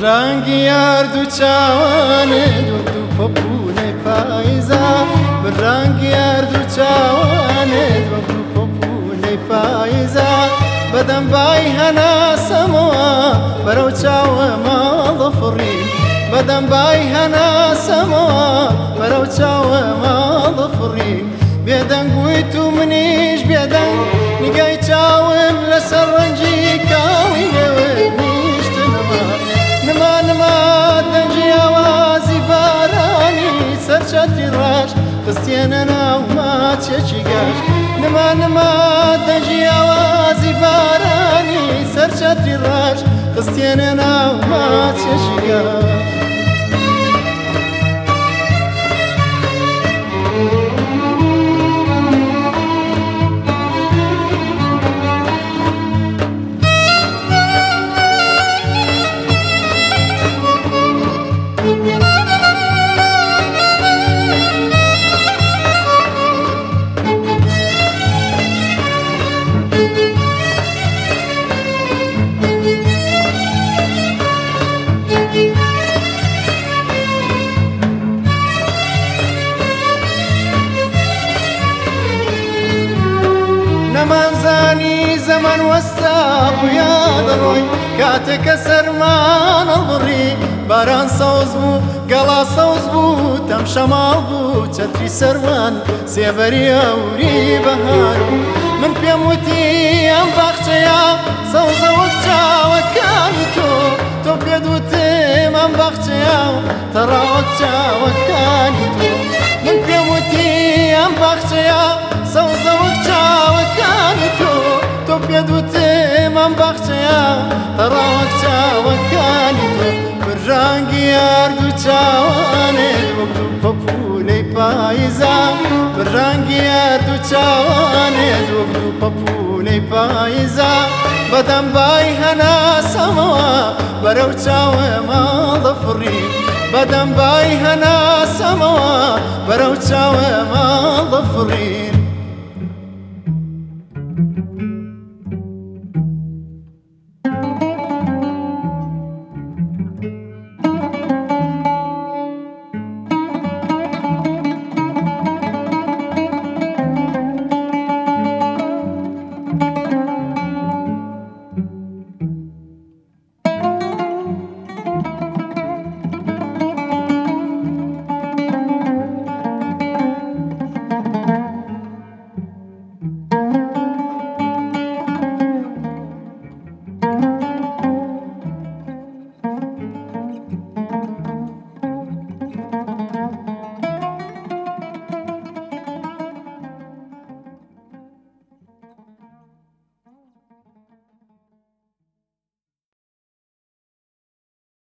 ڕەنگی یاردوو چاوانت وەکو پەپوولەی پاییزە ڕەنگی یاردوو چاوانت وەکو پەپوولەی پاییزە بەدەم بای هەناسەمەوە بەرەو چاوە ماڵە فڕی بەدەم بای هەناسەمەوە بەرەو چاوە ماڵە فڕی بێدەنگویت و منیش بێدەنگ نیگای چاوم لەسەر ڕەنجی کاوی نێوت نیشتنەما نما دەنجی ئاوازی بارانی سەرچەتی ڕەش خستێنە ناو ماچێکی گەش نما دەنجی ئاوازی بارانی سەرچەتی ڕەش خستێنە ناو ماچێکی گەش نەمانزانی زەمان وەستا بوویا دەڕۆی کاتێکە سەرمان هەڵبڕی باران سەوز بوو گەڵا سەوز بوو تەم شەماڵ بوو چەتری سەروان سێبەری ئەوری بەهار من پێم وتی ئەم باخچەیە سەوزە وەک چاوەکانی تۆ پێت وتم ئەم باخچەیە تەڕا وەک چاوەکانی من پێم وتی ئەم باخچەیە سەوزە وەک چاوەکانی تۆ پێت وتم ئەم باخچەیە تەڕا وەک چاوەکانی تۆ ڕەنگی یاردوو چاوانت وەکو پەپوولەی پاییزە ڕەنگی یاردوو چاوانت وەکو پەپوولەی پاییزە بەدەم بای هەناسەمەوە بەرەو چاوە ماڵە فڕی بەدەم بای هەناسەمەوە بەرەو چاوە ماڵە فڕی